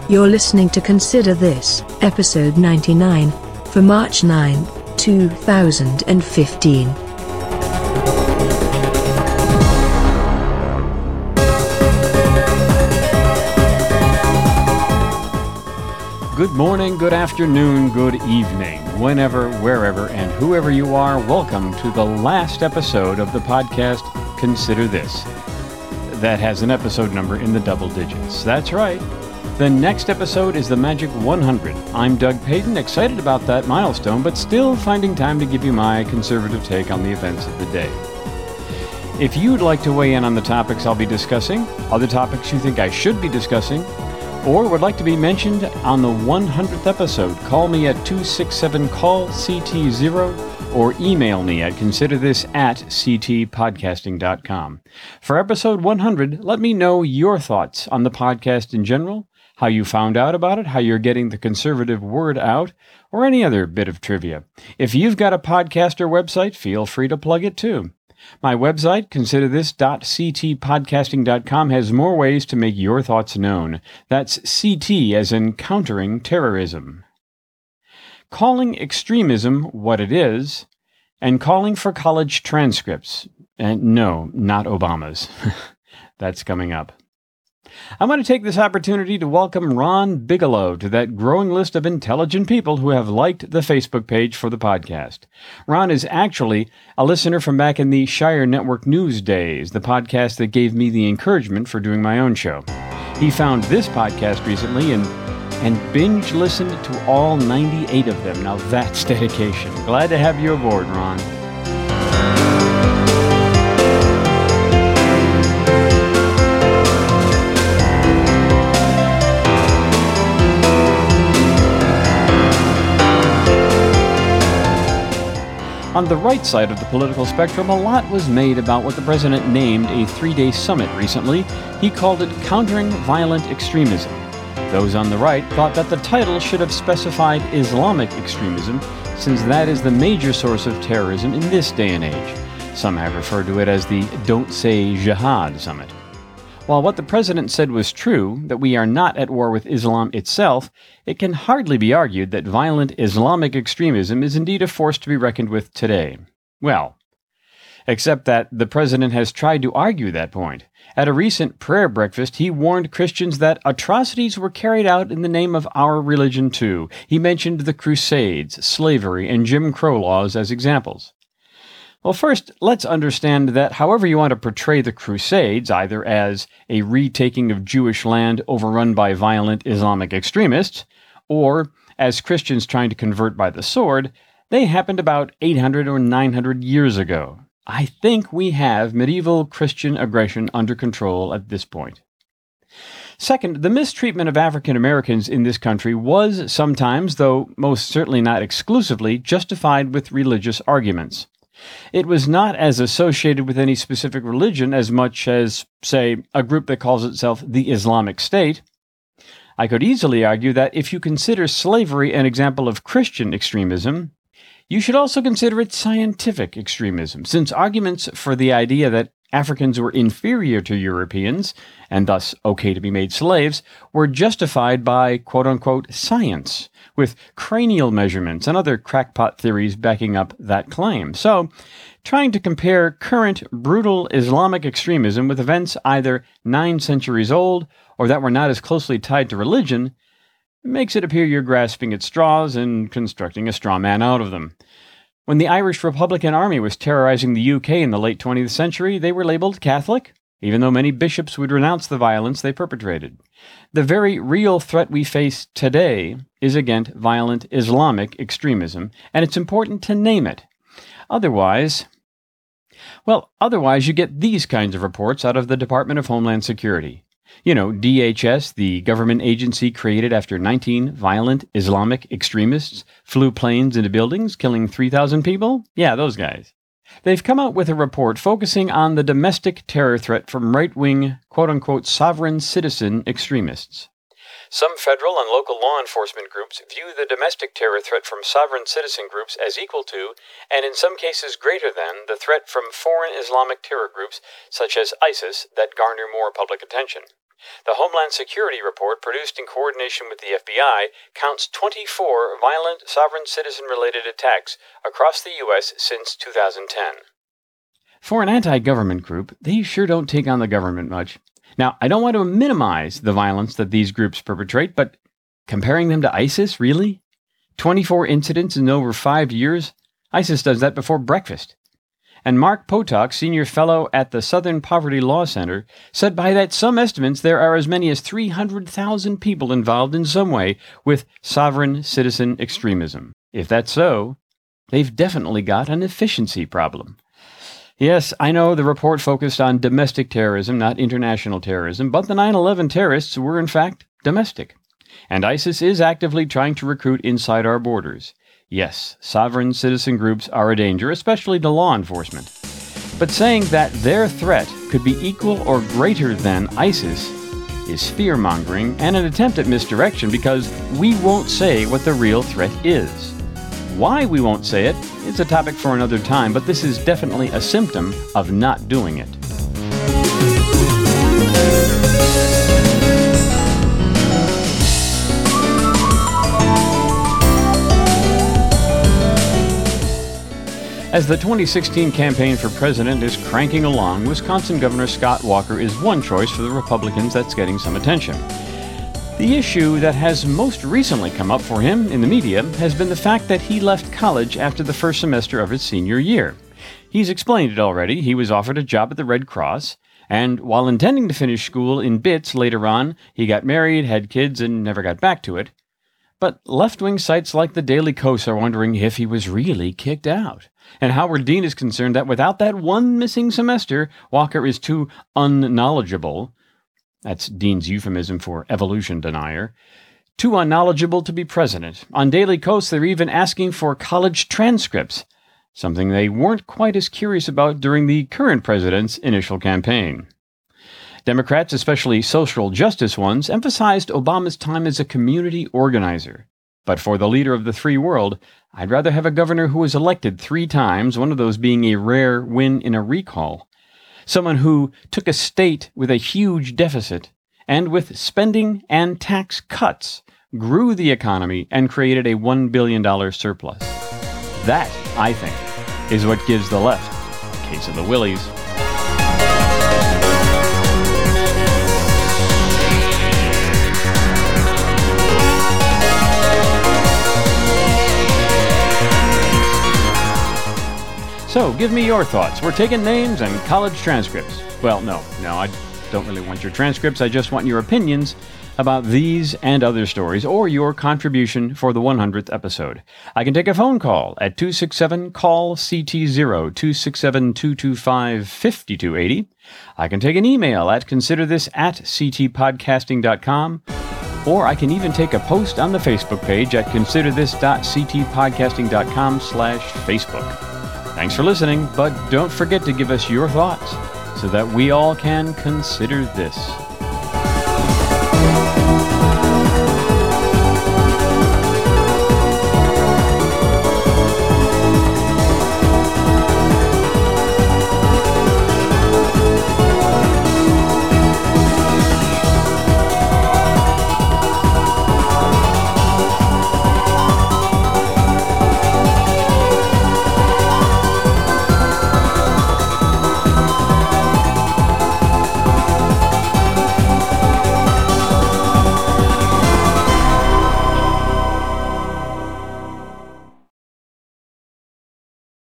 You're listening to Consider This, episode 99, for March 9, 2015. Good morning, good afternoon, good evening, whenever, wherever, and whoever you are, welcome to the last episode of the podcast, Consider This. That has an episode number in the double digits. That's right. The next episode is the Magic 100. I'm Doug Payton, excited about that milestone, but still finding time to give you my conservative take on the events of the day. If you'd like to weigh in on the topics I'll be discussing, other topics you think I should be discussing, or would like to be mentioned on the 100th episode, call me at 267-CALL-CT0 or email me at considerthis@ctpodcasting.com. For episode 100, let me know your thoughts on the podcast in general, how you found out about it, how you're getting the conservative word out, or any other bit of trivia. If you've got a podcast or website, feel free to plug it too. My website, considerthis.ctpodcasting.com, has more ways to make your thoughts known. That's CT as in countering terrorism. Calling extremism what it is, and calling for college transcripts. And no, not Obama's. That's coming up. I want to take this opportunity to welcome Ron Bigelow to that growing list of intelligent people who have liked the Facebook page for the podcast. Ron is actually a listener from back in the Shire Network News days, the podcast that gave me the encouragement for doing my own show. He found this podcast recently and binge listened to all 98 of them. Now that's dedication. Glad to have you aboard, Ron. On the right side of the political spectrum, a lot was made about what the president named a 3-day summit recently. He called it Countering Violent Extremism. Those on the right thought that the title should have specified Islamic extremism, since that is the major source of terrorism in this day and age. Some have referred to it as the Don't Say Jihad Summit. While what the president said was true, that we are not at war with Islam itself, it can hardly be argued that violent Islamic extremism is indeed a force to be reckoned with today. Well, except that the president has tried to argue that point. At a recent prayer breakfast, he warned Christians that atrocities were carried out in the name of our religion too. He mentioned the Crusades, slavery, and Jim Crow laws as examples. Well, first, let's understand that however you want to portray the Crusades, either as a retaking of Jewish land overrun by violent Islamic extremists, or as Christians trying to convert by the sword, they happened about 800 or 900 years ago. I think we have medieval Christian aggression under control at this point. Second, the mistreatment of African Americans in this country was sometimes, though most certainly not exclusively, justified with religious arguments. It was not as associated with any specific religion as much as, say, a group that calls itself the Islamic State. I could easily argue that if you consider slavery an example of Christian extremism, you should also consider it scientific extremism, since arguments for the idea that Africans were inferior to Europeans, and thus okay to be made slaves, were justified by quote-unquote science, with cranial measurements and other crackpot theories backing up that claim. So, trying to compare current brutal Islamic extremism with events either 9 centuries old or that were not as closely tied to religion makes it appear you're grasping at straws and constructing a straw man out of them. When the Irish Republican Army was terrorizing the UK in the late 20th century, they were labeled Catholic, even though many bishops would renounce the violence they perpetrated. The very real threat we face today is against violent Islamic extremism, and it's important to name it. Otherwise you get these kinds of reports out of the Department of Homeland Security. You know, DHS, the government agency created after 19 violent Islamic extremists flew planes into buildings, killing 3,000 people? Yeah, those guys. They've come out with a report focusing on the domestic terror threat from right-wing, quote-unquote, sovereign citizen extremists. Some federal and local law enforcement groups view the domestic terror threat from sovereign citizen groups as equal to, and in some cases greater than, the threat from foreign Islamic terror groups such as ISIS that garner more public attention. The Homeland Security report, produced in coordination with the FBI, counts 24 violent sovereign citizen-related attacks across the U.S. since 2010. For an anti-government group, they sure don't take on the government much. Now, I don't want to minimize the violence that these groups perpetrate, but comparing them to ISIS, really? 24 incidents in over 5 years? ISIS does that before breakfast. And Mark Potok, senior fellow at the Southern Poverty Law Center, said by that some estimates there are as many as 300,000 people involved in some way with sovereign citizen extremism. If that's so, they've definitely got an efficiency problem. Yes, I know the report focused on domestic terrorism, not international terrorism, but the 9/11 terrorists were in fact domestic. And ISIS is actively trying to recruit inside our borders. Yes, sovereign citizen groups are a danger, especially to law enforcement. But saying that their threat could be equal or greater than ISIS is fear-mongering and an attempt at misdirection because we won't say what the real threat is. Why we won't say it is a topic for another time, but this is definitely a symptom of not doing it. As the 2016 campaign for president is cranking along, Wisconsin Governor Scott Walker is one choice for the Republicans that's getting some attention. The issue that has most recently come up for him in the media has been the fact that he left college after the first semester of his senior year. He's explained it already. He was offered a job at the Red Cross, and while intending to finish school in bits later on, he got married, had kids, and never got back to it. But left-wing sites like the Daily Kos are wondering if he was really kicked out. And Howard Dean is concerned that without that one missing semester, Walker is too unknowledgeable. That's Dean's euphemism for evolution denier. Too unknowledgeable to be president. On Daily Kos, they're even asking for college transcripts, something they weren't quite as curious about during the current president's initial campaign. Democrats, especially social justice ones, emphasized Obama's time as a community organizer. But for the leader of the free world, I'd rather have a governor who was elected 3 times, one of those being a rare win in a recall. Someone who took a state with a huge deficit and with spending and tax cuts grew the economy and created a $1 billion surplus. That, I think, is what gives the left a case of the willies. So, give me your thoughts. We're taking names and college transcripts. Well, no, I don't really want your transcripts. I just want your opinions about these and other stories, or your contribution for the 100th episode. I can take a phone call at 267-CALL-CT0, 267-225-5280. I can take an email at considerthis@ctpodcasting.com, or I can even take a post on the Facebook page at considerthis.ctpodcasting.com/Facebook. Thanks for listening, but don't forget to give us your thoughts so that we all can consider this.